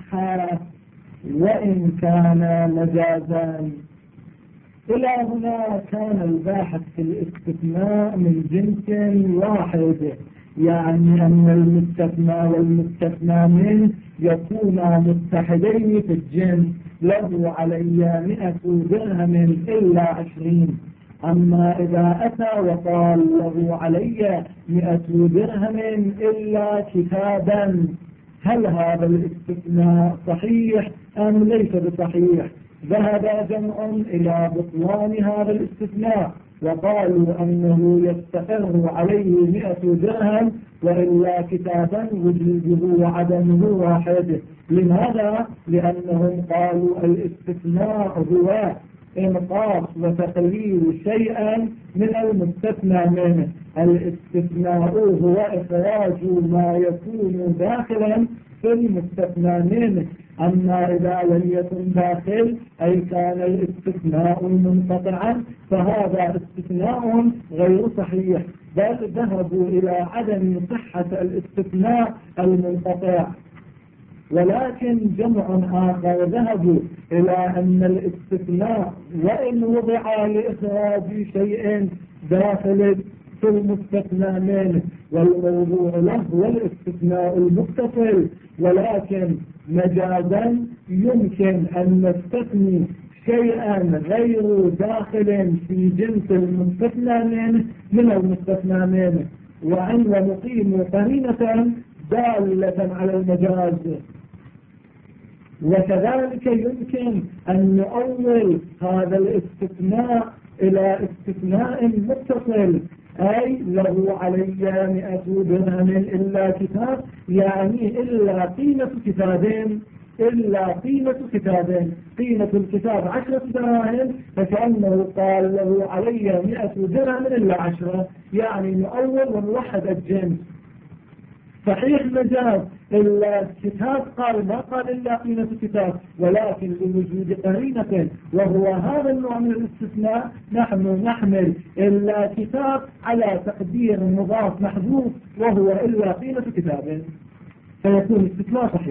صح وإن كان مجازا. إلى هنا كان الباحث في الاستثناء من جنس واحد، يعني أن المستثنى والمستثنى منه يكونا متحدين في الجنس، له علي 100 درهم إلا 20. أما إذا أتى وقال له علي 100 درهم إلا كتابا، هل هذا الاستثناء صحيح أم ليس بصحيح؟ ذهب جمع إلى بطلان هذا الاستثناء وقالوا أنه يستقر عليه 100 درهم وإلا كتابا وجوده وعدمه واحد. لماذا؟ لأنهم قالوا الاستثناء هو إنقاص وتقليل شيئا من المستثنى منه. الاستثناء هو إخراج ما يكون داخلا في المستثنى منه. أما إذا لم يكن داخل أي كان الاستثناء منقطعا فهذا استثناء غير صحيح، بل ذهبوا إلى عدم صحة الاستثناء المنقطع. ولكن جمع آخر ذهبوا إلى أن الاستثناء وإن وضع لإخراج شيء داخل في المستثنى منه والموضوع له هو الاستثناء المتصل، ولكن مجازا يمكن أن نستثني شيئا غير داخل في جنس المستثنى منه من المستثنى منه، وأن نقيم قرينة دالة على المجاز. وكذلك يمكن أن نؤول هذا الاستثناء إلى استثناء متصل، أي له علي 100 درهم إلا كتاب، يعني إلا قيمة كتابين، إلا قيمة كتابين، قيمة الكتاب 10 دراهم، فكأنه قال له علي 100 درهم إلا 10، يعني نؤول ونوحد الجنس. صحيح مجاز إلا الكتاب قال ما قال إلا قيمة الكتاب، ولكن لوجود قرينة وهو هذا النوع من الاستثناء نحن نحمل إلا كتاب على تقدير مضاف محذوف وهو إلا قيمة كتاب، فيكون الاستثناء صحيح.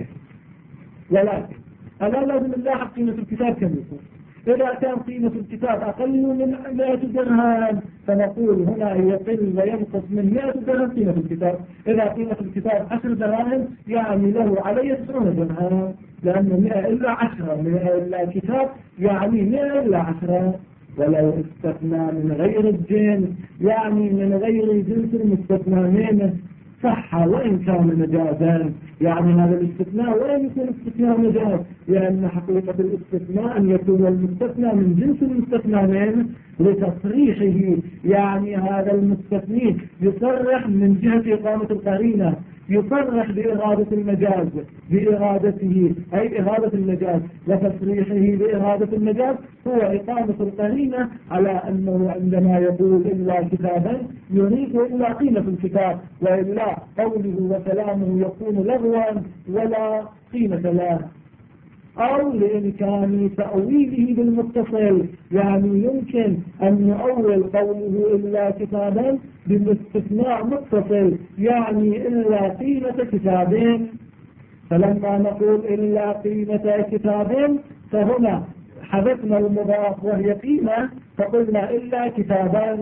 ولكن ألا لازم نلاحظ قيمة الكتاب كم يكون. إذا كان قيمة الكتاب أقل من 100 درهم فنقول هنا يقل وينقص من 100 درهم قيمة الكتاب. إذا قيمة الكتاب 10 دراهم يعني له علي 90 درهم، لأنه 100 إلا 10، 100 إلا كتاب يعني 100 إلا 10. ولو استثنى من غير الجنس يعني من غير جنس المستثنى منه صح وإن كان مجازا، يعني هذا الاستثناء ولا يكون استثناء مجاز، لأن حقيقة الاستثناء أن يكون المستثنى من جنس المستثنى منه لتصريحه، يعني هذا المستثني يصرح من جهة إقامة القرينة، يصرح بإرادة المجاز بإرادته أي إرادة المجاز، وتصريحه بإرادة المجاز هو إقامة القرينة على أنه عندما يقول إلا كتابا يريد إلا قيمة الكتاب، وإلا قوله وكلامه يكون لغوا ولا قيمة له. أو لإمكان تأويله بالمتصل، يعني يمكن أن نؤول قوله إلا كتابا بالاستثناء متصل، يعني إلا قيمة كتابين. فلما نقول إلا قيمة كتابين فهنا حذفنا المضاف وهي قيمة فقلنا إلا كتابان.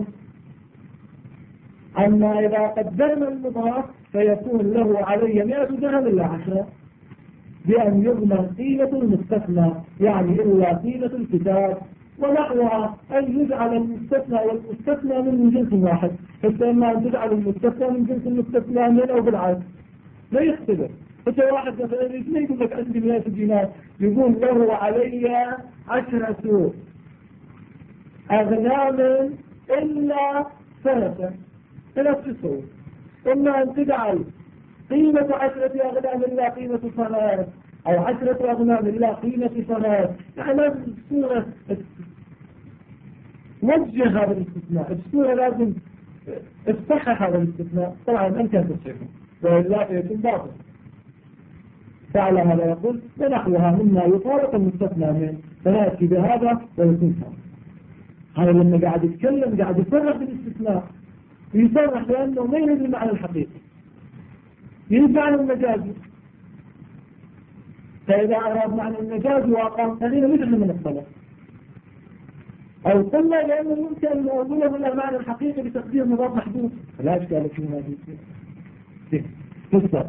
أما إذا قدرنا المضاف فيكون له علي 100 درهم إلا 10، بأن يضمن قيمة المستثنى يعني إلا قيمة الكتاب ونحوها، أن يجعل المستثنى والمستثنى من جنس واحد، فإما أن تجعل المستثنى من جنس المستثنى من أو بالعكس لا يختلف. فإذا واحد مثلا يقول لك عندي 100 دينار يقول له علي 10 أغنام إلا سنة إلا 9، إما أن تجعل قيمة 10 أغنام إلا قيمة صلاة، أو 10 أغنام إلا قيمة صلاة، يعني لازم الصورة وجه هذا الاستثناء، الصورة لازم اصحح هذا الاستثناء. طبعا أنت تصححه وإلا يكون باطل. فعلى هذا يقول ونحوها مما يطابق المستثنى منه، فنأتي بهذا ويكون صحيح. هذا لما قاعد يتكلم قاعد يصرح بالاستثناء، يصرح لأنه ما يريد المعنى الحقيقي، يريد معنى المجازي. فإذا أراد معنى المجاز وأقام قليلا مثل من الصلاة، أو قلنا لأنه يمكن أن نقوله إلى المعنى الحقيقي بتقدير مضاد محدود، لا إشكال في هذه قصة.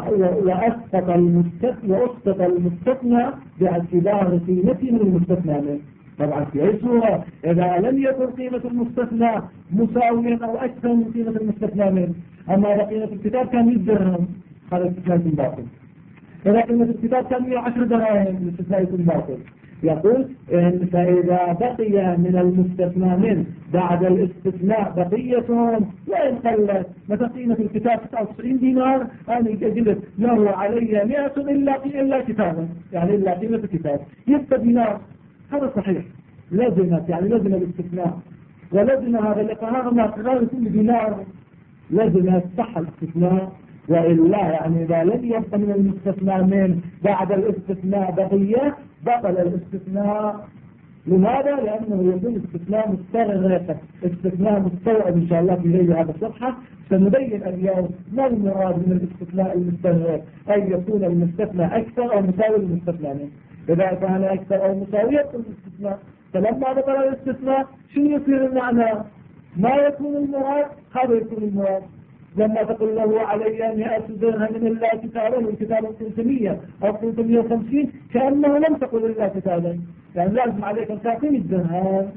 وأسقط المستثنى باعتبار قيمته من المستثنى منه. طبعا في أي صورة إذا لم يكن قيمة المستثنى مساويا أو أكثر من قيمة المستثنى منه. أما إذا قيمة الكتاب كان 100 درهم هذا الاستثناء يكون باطل. إذا قيمة الكتاب كان 110 دراهم الاستثناء يكون باطل. يقول إن فإذا بقي من المستثنى منه بعد الاستثناء بقية وإن قلت، مثلا قيمة الكتاب 99 دينار، أنا أجلس له علي 100 إلا كتابا، يعني إلا قيمة الكتاب يبقى دينار، هذا صحيح. لازمت يعني لازم الاستثناء، ولازم هذا الإقرار ما قرار كل دينار لازم صح الاستثناء، وإلا يعني إذا لم يبقى من المستثنى من بعد الاستثناء بقية بطل الاستثناء. لماذا؟ لأنه يكون استثناء مستغرق، استثناء مستوعب إن شاء الله في غير هذا الصفحة. سنبين اليوم ما المراد من الاستثناء المستغرق، أن يكون المستثنى أكثر أو مساوي للمستثنى منه. إذا كان أكثر أو مساوي يكون الاستثناء، فلما بطل الاستثناء شو يصير المعنى؟ ما يكون المراد هذا يكون المراد. لما تقول له علي 100 درهم إلا كتابا، والكتاب 300 أو 350، كأنه لم تقل إلا كتابا، يعني لازم عليك أن تعطيني الدرهم.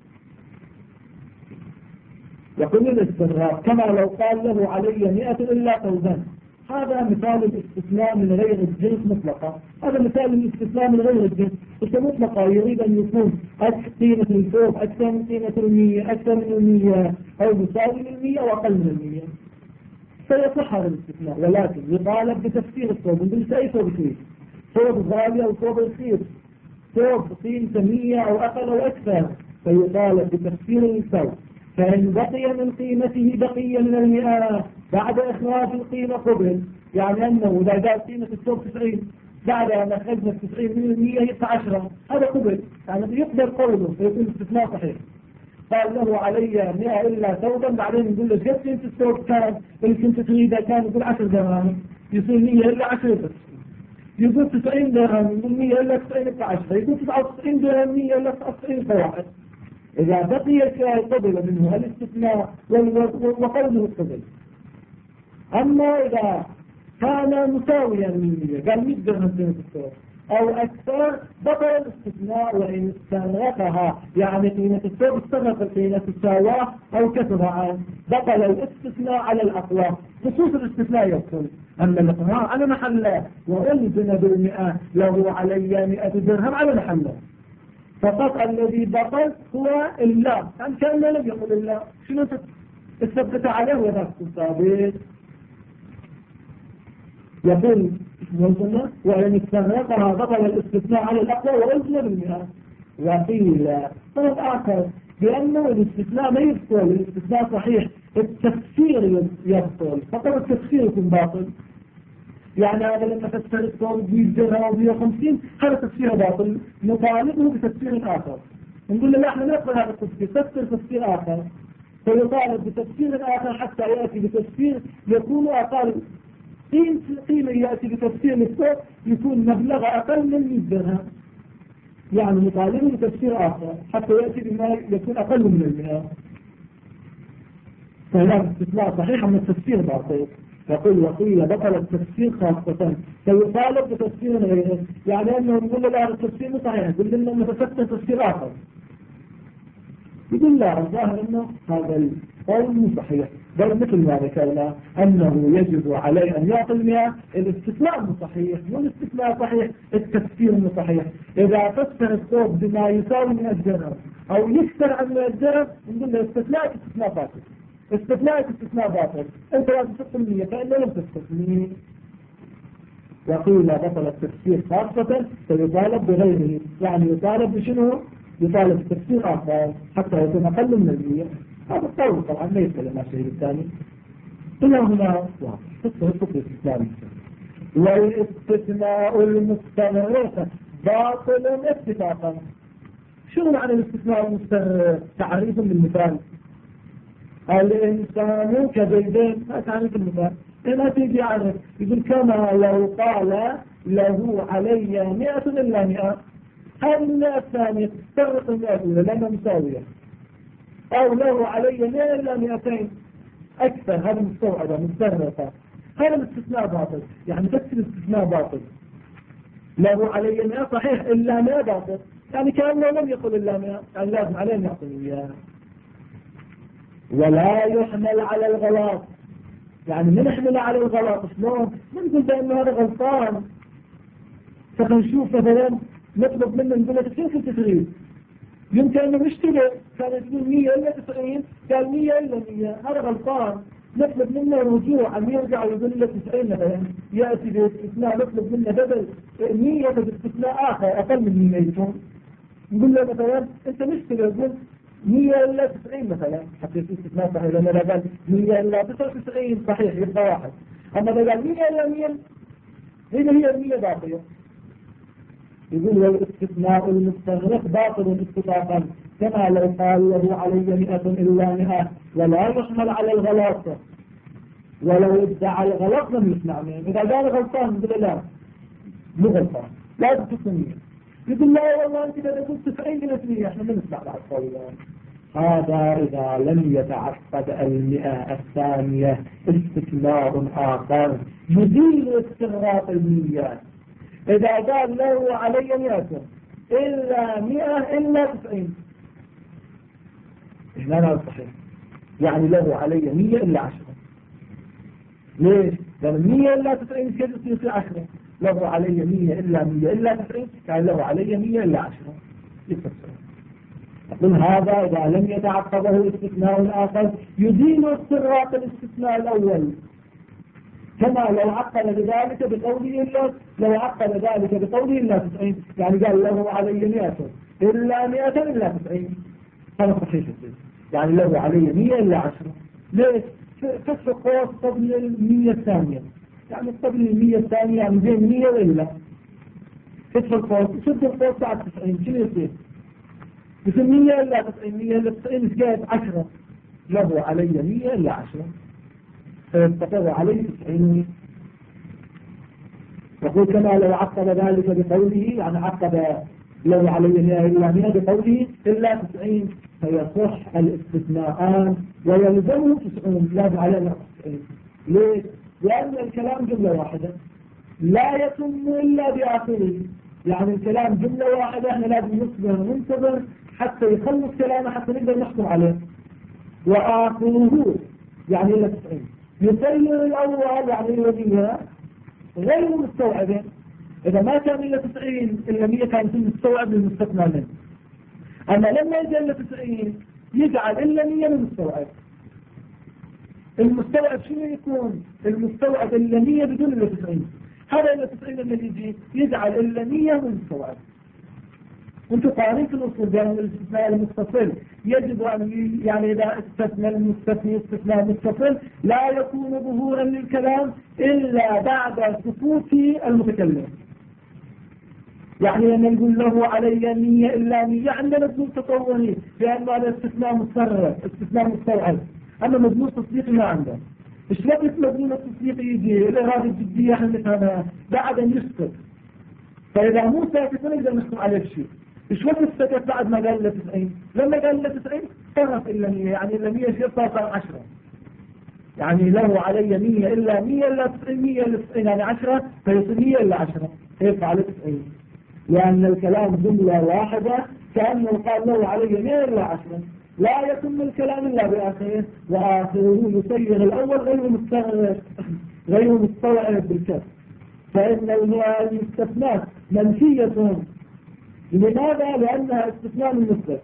يقول الاستغراق كما لو قال له علي 100 إلا ثوبا. هذا مثال الاستثناء من غير الجنس مطلقا. هذا مثال الاستثناء من غير الجنس مطلقا، يريد أن يكون قيمة الثوب أكثر من قيمة 100، أكثر من 100 أو مساوي من 100 وأقل من 100، فيصح هذا الاستثناء. ولكن يطالب بتفسير الثوب، نقول أي ثوب رخيص، ثوب غالي أو ثوب رخيص، ثوب قيمته 100 أو أقل أو أكثر، فيطالب بتفسير الثوب. فإن بقي من قيمته بقية من 100 بعد إخراج القيمة قبل، يعني أنه إذا جاء قيمة الثوب 90 بعد أن أخرجنا 90 من 100 يبقى 10، هذا قبل، يعني يقدر قوله فيكون الاستثناء صحيح. قال له علي 100 إلا ثوبا، بعدين نقول له جبت قيمة الثوب كان اللي كنت تريده كان يقول 10 دراهم، يصير 100 إلا 10 بس. يقول 90 درهم، يقول 100 إلا 90 يبقى 10، يقول 99 درهم 100 إلا 99 فواحد. إذا بقي شيء قبل منه الاستثناء وقوله قبل. أما إذا كان مساويا من 100، قال 100 درهم قيمة الثوب أو أكثر، بطل الاستثناء وإن استغرقها، يعني قيمة الثوب استغرق قيمة الساواة أو كثرها عنه، بطل الاستثناء على الأقوى. خصوص الاستثناء يدخل، أما الإقرار على محله وألزم ب100 له علي 100 درهم على محله. فقط الذي بطل هو إلا، يعني كأنه لم يقل إلا، شنو تثبت عليه وذاك ثابت. يقول وإن استغرقها بطل الاستثناء على الأقوى وألزم ب100. وقيل طرف آخر بأنه الاستثناء ما يبطل، الاستثناء صحيح، التفسير يبطل، فقط التفسير يكون باطل. يعني هذا لما تفسر الثوب 100 درهم أو 150 هذا تفسير باطل، نطالبه بتفسير آخر، نقول له لا احنا نقبل هذا التفسير، تفسر تفسير آخر، فيطالب بتفسير آخر حتى يأتي بتفسير يكون أقل قيمة، يأتي بتفسير للثوب يكون مبلغ أقل من 100 درهم، يعني نطالبه بتفسير آخر حتى يأتي بما يكون أقل من 100. فهذا الاستثناء صحيح من التفسير باطل. يقول وقيل بطل التفسير خاصة، فيطالب بتفسير غيره، يعني أنه يقول لا هذا التفسير مو صحيح، يقول لنا نتفسر تفسير آخر، يقول لا الظاهر أنه هذا القول مو صحيح، بل مثل ما ذكرنا أنه يجب عليه أن يعطي 100. الاستثناء مو صحيح، مو الاستثناء صحيح، التفسير مو صحيح. إذا فسر الثوب بما يساوي 100 درهم أو يكثر عن 100 درهم نقول له استثناء باطل، استثناء باطل، انت لازم تفصل 100 فإنه لم تستثني. وقيل بطل التفسير خاصة فيطالب بغيره، يعني يطالب بشنو؟ يطالب بتفسير آخر حتى يكون أقل من 100. هذا القول طبعا ما يتكلم مع الشيء الثاني. إلا هنا فقه الإسلام. والاستثناء المستغرق باطل اتفاقا. شنو معنى الاستثناء المستغرق؟ تعريف بالمثال: الإنسان كزيدين، هذا تعريف المثال. ما تيجي عنه. يقول كما لو قال له علي 100 إلا 100. هذه 100 الثانية تستغرق 100 الأولى لأنها مساوية. أو له علي 100 إلا 200 أكثر، هذا مستوعبة مستغرقة. هذا الاستثناء باطل، يعني بس الاستثناء باطل. له علي 100 صحيح إلا 100 باطل، يعني كأنه لم يقل إلا 100، يعني لازم عليه نعطي إياه. ولا يحمل على الغلط، يعني من يحمل على الغلط شلون؟ نقول بأنه هذا غلطان، فنشوف مثلا نطلب منه نقول له كيف انت تريد؟ يمكن انه يشتغل كان يقول 100 الا 90 قال 100 الا 100، هذا غلطان. نطلب منه رجوع ان يرجع ويقول له 90 مثلا، ياتي باستثناء نطلب منه بدل 100 باستثناء اخر اقل من 100 يكون. نقول له مثلا انت مشتغل يقول 100 الا 90 مثلا، حتى يصير استثناء صحيح، لانه اذا قال 100 الا 99 صحيح يبقى واحد، اما اذا قال 100 الا 100 هي 100 باقيه. يقول والاستثناء المستغرق باطل اتفاقا، كما لو قال له علي 100 إلا 100 ولا يحمل على الغلط. ولو ادعى الغلط لم يسمع منه، إذا قال غلطان يقول لا مو غلطان لازم تسمع. يقول لا والله أنت إذا قلت 90% احنا ما نسمع بعد قولا. هذا إذا لم يتعقد 100 الثانية استثناء آخر يزيل استغراق 100. إذا قال له علي 100 إلا 100 إلا 90 هنا لا صحيح، يعني له علي 100 إلا 10. ليش؟ لأن 100 إلا 90 كيف يصير 10؟ له علي 100 إلا 100 إلا 90 كان له علي 100 إلا 10 يفسر. أقول هذا إذا لم يتعقبه استثناء آخر يزيل استغراق الاستثناء الأول، كما لو عقل بذلك بقوله إلا لو عقل ذلك بقوله إلا 90، يعني قال له علي 100 إلا 100 إلا 90 هذا صحيح. يعني له علي 100 إلا 10. ليش؟ كسر قوس قبل 100 الثانية، يعني قبل 100 الثانية يعني بين 100 وإلا كسر القوس شد القوس بعد 90 شنو يصير؟ يصير 100 إلا 90 100 إلا 90 زاد 10 له علي 100 إلا 10 فيستقر عليه 90. يقول كما لو عقب ذلك بقوله، يعني عقب لو علي 100 إلا 100 بقوله إلا 90 فيصح الاستثناءان ويلزمه 90 لازم عليه 90. ليه؟ لأن الكلام جملة واحدة لا يتم إلا بآخره، يعني الكلام جملة واحدة احنا لازم نصبر وننتظر حتى يخلص كلامه حتى نقدر نحكم عليه. وآخره يعني إلا 90 يسير الأول يعني الذي غير مستوعبين. إذا ما كان إلا 90 إلا 100 كان مستوعب للمستثنى منه، أما لما يجي إلا 90 يجعل إلا 100 للمستوعب. المستوعب شنو يكون؟ المستوعب إلا 100 بدون إلا 90. هذا إلا 90 اللي يجي يجعل إلا 100 للمستوعب. وانتم قارين في الأصول بأن الاستثناء المتصل يجب أن يعني إذا استثنى المستثنى استثناء متصل لا يكون ظهورا للكلام إلا بعد سكوت المتكلم. يعني لما نقول له علي 100 إلا 100 عندنا مضمون تطوري لأنه هذا استثناء متصرف استثناء مستوعب، أما مضمون تصديقي ما عنده. إيش وقت مضمون التصديق يجي الإرادة الجدية احنا نفهمها بعد أن يسكت، فإذا مو ساكت ما نقدر نحكم عليه بشيء. إيش وقت سكت بعد ما قال له 90؟ لما قال له 90 صرف إلا 100، يعني إلا 100 شيء صار 10، يعني له علي 100 إلا 100 إلا 90 100 إلا 90 يعني 10 فيصير 100 إلا 10 يرفع على 90. لأن الكلام جملة واحدة كأنه قال له علي 100 إلا 10. لا يتم الكلام إلا بآخره، وآخره يسير الأول غير مستوعب بالكسر، فإن المستثنات منفية. لماذا؟ لأنها استثناء المثبت.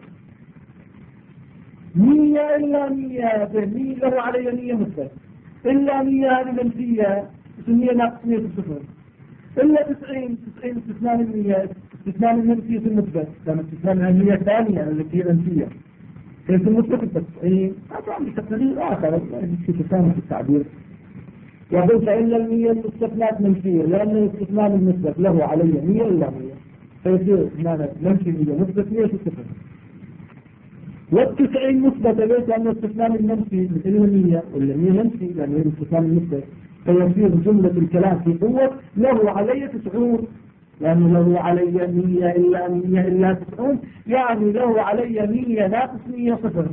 100 إلا 100 100 له علي 100 مثبت، إلا 100 هذه منفية 100 ناقص 100 صفر، إلا 90 استثناء المية استثناء المنفي في المثبت، لما استثناء المية الثانية التي هي منفية في المثبت 90 طبعا بتقدير آخر في تسامح في التعبير. يقول فإن المية المستثنات منفية لأن الاستثناء المثبت له علي 100 إلا 100 فيصير منفي 100 مثبت 100 صفر. وال90 مثبتة ليش؟ لأن الاستثناء المنفي مثل 100 ولا 100 منفي لأنه هي الاستثناء المثبت فيصير جملة الكلام في قوة له علي 90، يعني له علي 100 إلا 100 إلا 90، يعني له علي 100 ناقص 100 صفر.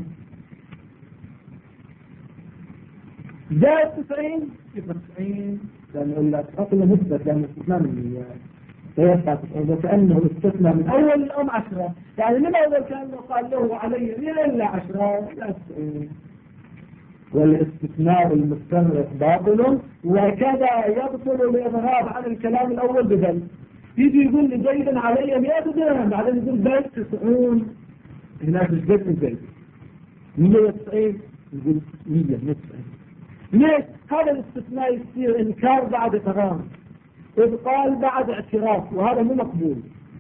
زائد 90 يبقى 90، لأنه إلا أصلا مثبت لأنه استثناء من 100 فيبقى 90. وكأنه استثناء من أول الأم 10، يعني من أول كأنه قال له علي 100 إلا 10 إلا 90. والاستثناء المستغرق باطل، وكذا يبطل الإظهار عن الكلام الأول بذل. يجي يقول لي زيدا علي 100 درهم، بعدين يقول زيد 90، هناك مش زيد من زيد 190، يقول 190. ليش؟ هذا الاستثناء يصير إنكار بعد تمام، إبطال بعد اعتراف، وهذا مو مقبول.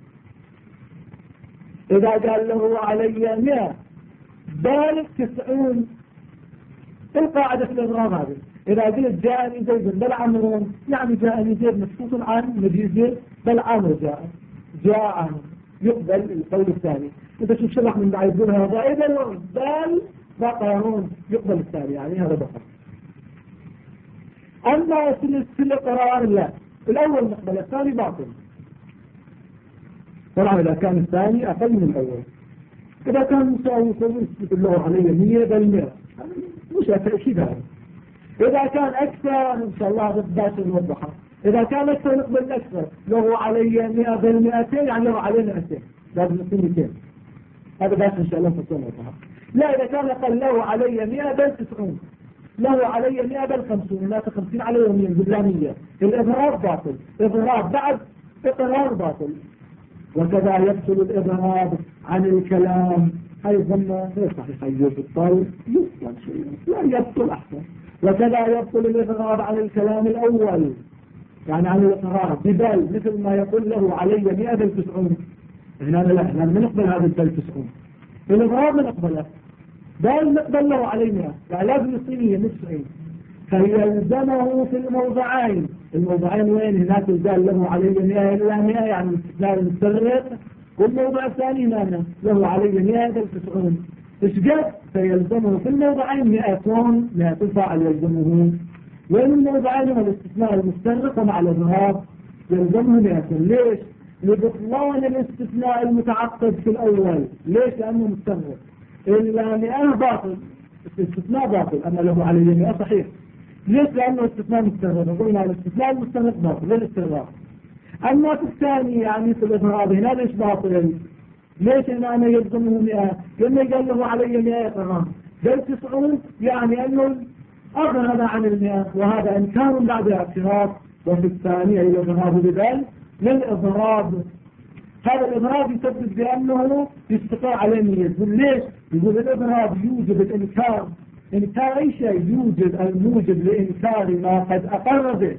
إذا قال له علي 100 بل 90، القاعدة في الإضراب هذه، إذا قلت جاءني زيد بل عمرو، يعني جاءني زيد مخصوص عن مجيء زيد بل عمرو جاء عمرو، يقبل القول الثاني. إذا شوف شرح من بعد يقول هذا إذا بل بقرون، يقبل الثاني، يعني هذا بقر. أما في الإقرار لا، الأول نقبل الثاني باطل، طبعا إذا كان الثاني أقل من الأول. إذا كان مساوي يقول له علي 100 بل 100، مش تأكيد هذا. إذا كان أكثر إن شاء الله بس نوضحها. إذا كان أكثر نقبل أكثر، له علي 100 بل 200، يعني له علي 200 لازم يصير 200، هذا بس إن شاء الله فصلنا نوضحها. لا، إذا كان قال له علي 100 بل 90، له علي 100 بل 50، لا 50 علي 100 بلا 100، الإضرار باطل، إضرار بعد إقرار باطل. وكذا يبطل الإضراب عن الكلام أيضا غير صحيح، يبطل يبطل شيء لا يبطل أحسن. وكذا يبطل الإضراب عن الكلام الأول، يعني عن الإقرار ببل، مثل ما يقول له علي 100 بل 90، هنا لا، احنا ما نقبل هذا البل 90، الإضراب ما نقبله، بل نقبل له علي 100، يعني لازم يصير مش 90. فيلزمه في الموضعين وين؟ هناك قال له علي 100 إلا 100، يعني الاستثناء المستغرق، والموضع الثاني هنا له علي 100 بل 90. إيش قد؟ فيلزمه في الموضعين 100 فاعل يلزمه، وين الموضعين هو الاستثناء المستغرق ومع الإظهار يلزمه 100. ليش؟ لبطلان الاستثناء المتعقد في الأول. ليش؟ لأنه مستغرق. إلا 100 باطل، الاستثناء باطل، أما له علي 100 صحيح. ليش؟ لأنه استثناء مستغرق، قلنا الاستثناء المستغرق باطل للاستغراق. أما في الثاني يعني في الإظهار هنا ليش باطل؟ ليش أنا يلزمه 100؟ لأنه قال له علي 100 تمام بل 90، يعني أنه أغرب عن 100، وهذا إنكار بعد اعتراف. وفي الثاني الإظهار بذلك للإضراب، هذا الإضراب يثبت بأنه يستقر على 100. يقول ليش؟ يقول الإضراب يوجب الإنكار، إنكار أي شيء يوجد الموجب لإنكار ما قد أقر به.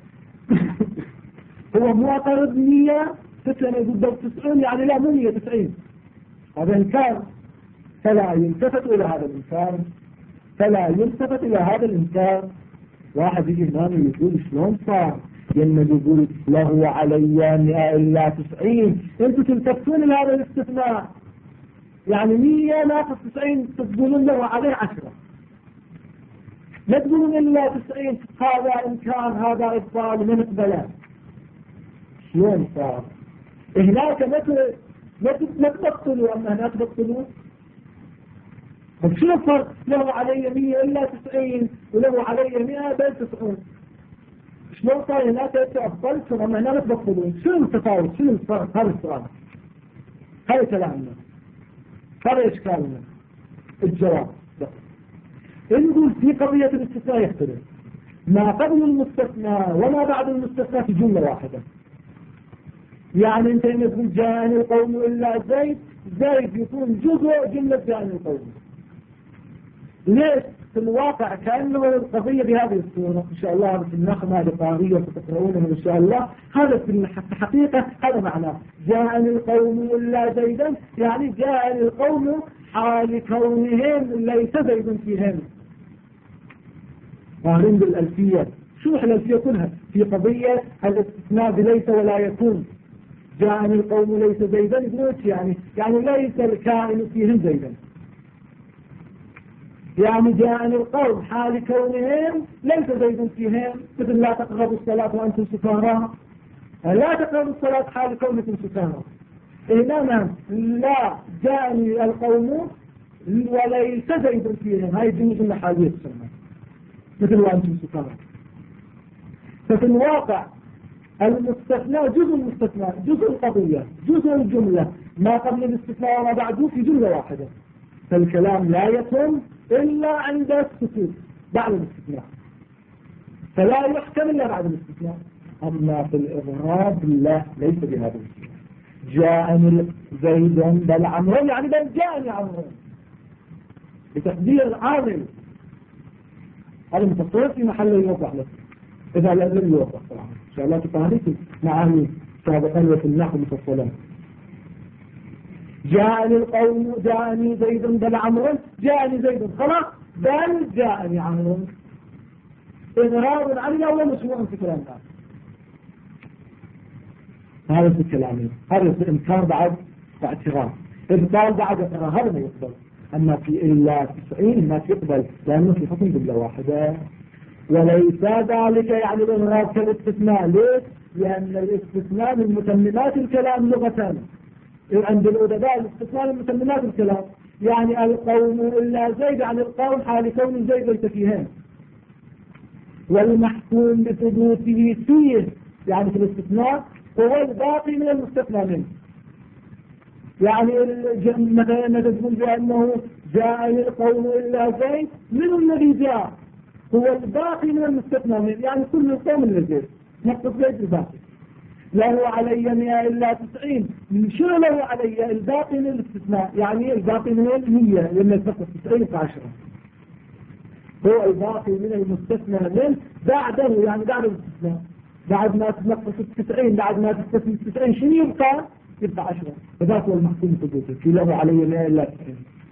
هو مو أقر 100 فتنة يقول 90، يعني لا مو 190، هذا إنكار. فلا يلتفت إلى هذا الإنكار، فلا يلتفت إلى هذا الإنكار. واحد يجي هنا يقول شلون صار؟ لما يقول له علي 100 إلا 90، أنتم تلتفتون إلى هذا الاستثناء، يعني 100 ناقص 90 تقولون له عليه 10، لا تقولون إلا 90. هذا إنكار، هذا إبطال، من نقبله. شلون صار؟ هناك ما تبطلوا، أما هناك تبطلوا. طيب شو الفرق؟ له علي 100 إلا 90 وله علي 100 بل 90. شلون صار هناك أبطلتم أما هنا لا تبطلون؟ شنو التفاوت؟ شنو الفرق؟ هذا السؤال، هذا كلامنا، هذا إشكالنا. الجواب نقول في قضية الاستثناء يختلف، ما قبل المستثنى وما بعد المستثنى في جملة واحدة. يعني انت تقول جاءني القوم إلا زيد، زيد يكون جزء جملة جاءني القوم. ليش؟ في الواقع كأنه القضية بهذه الصورة إن شاء الله في النخمة لقارية ستقرؤونه إن شاء الله. هذا في الحقيقة هذا معناه جاءني القوم إلا زيدا، يعني جاءني القوم حال كونهم ليس زيد فيهم. قارن بالألفية، شو الألفية كلها في قضية الاستثناء بليس ولا يكون. جاءني القوم ليس زيدا، يعني ليس الكائن فيهم زيدا. يعني جاءني القوم حال كونهم ليس زيد فيهم، مثل لا تقربوا الصلاة وأنتم سكارى، لا تقربوا الصلاة حال كونكم سكارى. إنما لا جاءني القوم وليس زيد فيهم، هاي جزء من حالية السنة مثل وأنتم سكارى. ففي الواقع المستثنى جزء المستثنى، جزء القضية، جزء الجملة، ما قبل الاستثناء وما بعده في جملة واحدة. فالكلام لا يتم إلا عند السكوت بعد الاستثناء، فلا يحكم إلا بعد الاستثناء. أما في الإضراب لا، ليس بهذا الاستثناء. جاءني زيد بل عمرو، يعني بل جاءني عمرو بتقدير عامل. هذا متصور في محل يوضح لك إذا لازم يوضح طبعا إن شاء الله تفاهمك معاني سابقا وفي النحو مفصلا. جاءني القوم، جاءني زيد بل عمرو، جاءني زيد خلاص، بل جاءني عمرو، إضرار علي أول مشروع في كلام هذا في الكلام. هذا في إمكان بعد اعتراض، إبطال بعد اعتراض، هذا ما يقبل. أما في إلا 90 ما يقبل، لأنه في حكم جملة واحدة. وليس ذلك يعني الإضرار كالاستثناء. ليش؟ لأن الاستثناء من متممات الكلام لغة. عند الأدباء الاستثناء من متممات الكلام، يعني القوم إلا زيد، يعني القوم حال كون زيد ليس فيهم. والمحكوم بثبوته فيه، يعني في الاستثناء هو الباقي من المستثنى منه. يعني مثلا تقول بأنه جاء القوم إلا زيد، من الذي جاء؟ هو الباقي من المستثنى منه، يعني كل القوم إلا زيد، نقص زيد الباقي. له علي 100 إلا 90، شنو له علي؟ الباقي من الاستثناء، يعني الباقي من 100 لما يتنقص 90 في 10، هو الباقي من المستثنى منه بعده، يعني بعد الاستثناء، بعد ما تنقص 90، بعد ما تستثني 90 شنو يبقى؟ يبقى 10. فذاك هو المحكوم ثبوته في له علي 100 إلا 90.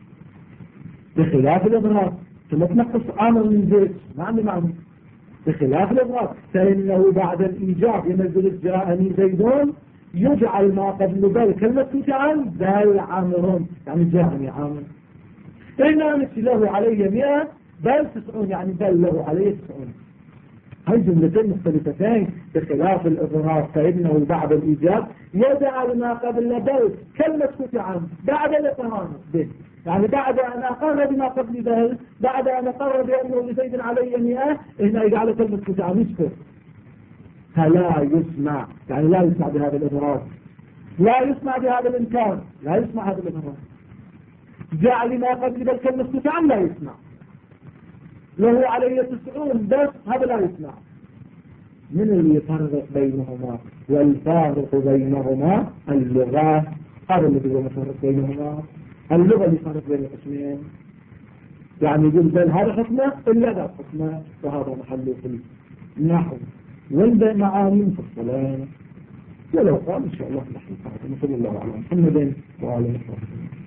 بخلاف الإضرار ثم تنقص عامل من زيد، ما عندي معنى. بخلاف الإضرار فإنه بعد الإيجاب ينزل جاءني زيدون، يجعل ما قبل بل كلمة تجعل بل عامر، يعني جاءني عامر. إنما مثل له علي 100 بل 90، يعني بل له علي 90. هاي جملتين مختلفتين. بخلاف الإضرار فإنه بعد الإيجاب يجعل ما قبل بل كلمة تجعل بعد الإقرار به، يعني بعد أن أقر بما قبل ذلك، بعد أن أقر بأنه لزيد علي 100، هنا يجعل كلمة تجعل يسكت. فلا يسمع، يعني لا يسمع بهذا الإضرار، لا يسمع بهذا الإنكار، لا يسمع هذا الإضرار. جعل ما قبل بل كلمة تجعل لا يسمع. له علي 90 بس، هذا لا يسمع. من اللي يفرق بينهما؟ والفارق بينهما اللغة. هذا الذي هو مفرق بينهما، اللغة اللي فرق بين القسمين. يعني يقول بل هذا حكمه إلا ذا حكمه، وهذا محله في النحو والمعاني مفصلين. ولو قال إن شاء الله نحن صلى الله عليه وسلم محمد وعلى آله وصحبه.